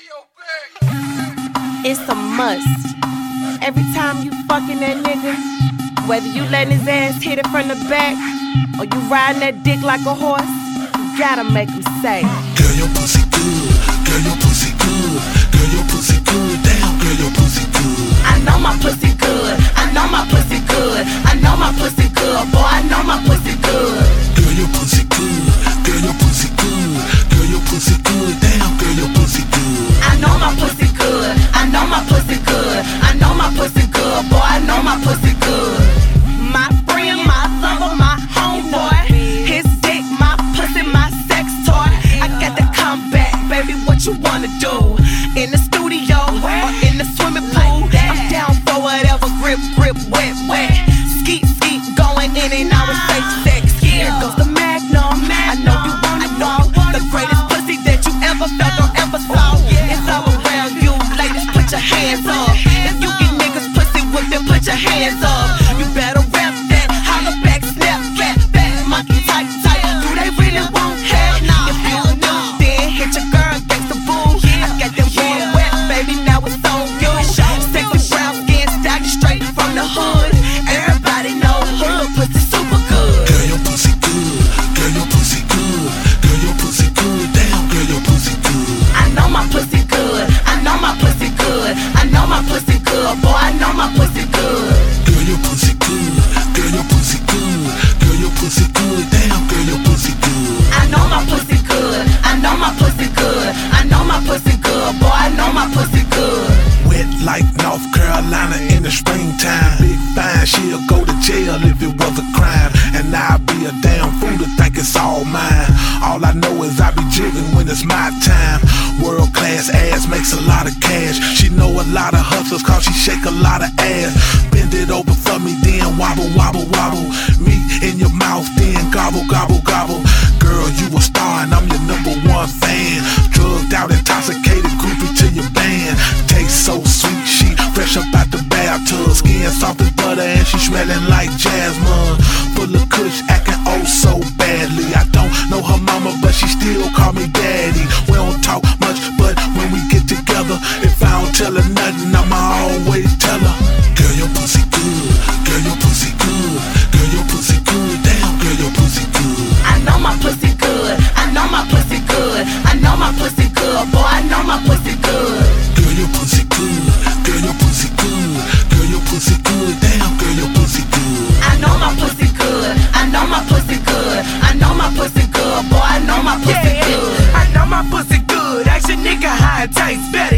It's a must. Every time you fucking that nigga, whether you letting his ass hit it from the back or you riding that dick like a horse, you gotta make him say, girl, your pussy good. Girl, your pussy good. Girl, your pussy good. Damn, girl, your pussy good. I know my pussy good. I know my pussy good. I know my pussy good. Boy, I know my pussy good. Girl, your pussy good. Girl, your pussy good. Girl, your pussy good. Damn, girl, your pussy good. I know my pussy good. I know my pussy good. I know my pussy good. Boy, I know my pussy good. My friend, my lover, my homeboy. His dick, my pussy, my sex toy. I got to come back, baby. What you wanna do? In the studio or in the swimming pool? I'm down for whatever. Grip, grip, wet, wet. Skeet, skeet, going in and out with safe sex. Here goes the Magnum. I know you wanna know the greatest pussy that you ever felt or ever saw. It's all around you, ladies. Put your hands up. If you get niggas pussy with them, put your hands up. You better rap that, holler back, snap, cat, back, monkey tight, tight. Do they really want head? If you do, then hit your girl, gangsta boo. I got them warm wet, baby. Now it's on you. Sexy brown skin, style you straight from the hood. Everybody know hood pussy super good. Girl, your pussy good. Girl, your pussy good. Girl, your pussy good. Damn, girl, your pussy good. I know my pussy good. I know my pussy good. I know my pussy good. Boy, I know my pussy good. Girl, your pussy good. Girl, your pussy good. Girl, your pussy good. Damn, girl, your pussy good. I know my pussy good. I know my pussy good. I know my pussy good. Boy, I know my pussy good. Wet like North Carolina in the springtime. Big fine, she'll go to jail if it was a crime. And I'll be a damn fool to think it's all mine. All I know is I be jigging when it's my time. World class ass makes a lot of cash. She know a lot of hustlers cause she shake a lot of ass. Bend it over for me, then wobble, wobble, wobble. Meat in your mouth, then gobble, gobble, gobble. Girl, you a star and I'm your #1 fan. Drugged out, intoxicated, groupie to your band. Taste so sweet, she fresh up out the bathtub. Skin soft as butter and she smelling like jasmine. Full of kush, acting oh so badly. I don't know her mama, but she still call me daddy. We don't talk much, but when we get together, if I don't tell her nothing, I'ma always tell her, girl, your pussy good. Girl, your pussy good. Girl, your pussy good. Damn, girl, your pussy good. I know my pussy good. I know my pussy good. I know my pussy good. Boy, I know my pussy good. Girl, your pussy good. Girl, your pussy good. Girl, your pussy good. Damn, girl, your pussy good. I know my pussy good. I know my pussy good. I know my pussy good. Boy, I know my pussy good. I know my pussy good. Ask your nigga how it tastes better.